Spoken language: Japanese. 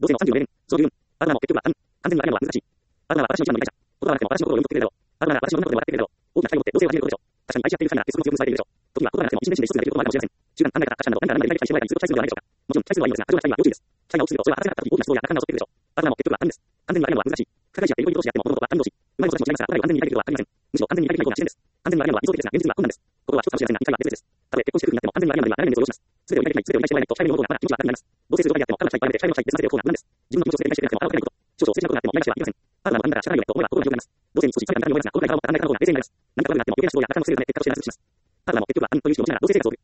同性の30の例年、その十分。パートナーも結局は完全に分かるのは難しい。パートナーは私の一番の理解者。言葉がなくても私の心を読み取ってくれるだろう。パートナーが私の女の子で笑ってくれるだろう。大きな期待を持って同性を始めることでしょう。確かに愛し合っている二人が結束の強く結ばれているでしょう。時は言葉がなくても一年で一つになることもあるかもしれません。集団考え方、価値観など何か何か理解してもらえたりずっと期待するのではないでしょうか。もちろん期待するのはいいのですが、過剰な期待は要注意です。期待が大きすぎるとそれは果たせなかった時大きな失望や落胆が襲ってくるでしょう。パートナーも結局は他人です。完全に分かるのは難しい。深返しやっていろいろとし合っても物事は他人同士。うまいことたちも違いますが、お互いを完全に理解できることはありません。むしろ完全に理解できない方が自然です。完全に分かるのは理想的ですが、現実には困難です。ここは一つかもしれませんが、理解は別々です。たとえ結婚して夫婦になっても完全に分かるまでには長い年月を要します。全てを理解できない、全てを理解してもらえないと期待の方がまだ気持ちは楽になります。同性とばかりであっても、パートナー期待で期待の期待別なせておく方が無難です。自分の気持ちを全て理解してくれなくてもあらわけないこと。少々政治なことがあってもやりましてはいけません。パートナーもあんなら仕方ないよねと思えば心が広がります。同性に少し距離感が見られますが、このくらいからも考え方の方が冷静になります。何か悪くなっても余計な失望や落胆のせいではない結果として成立します。パートナーも結局はという意識を持ちながら同性生活を送る。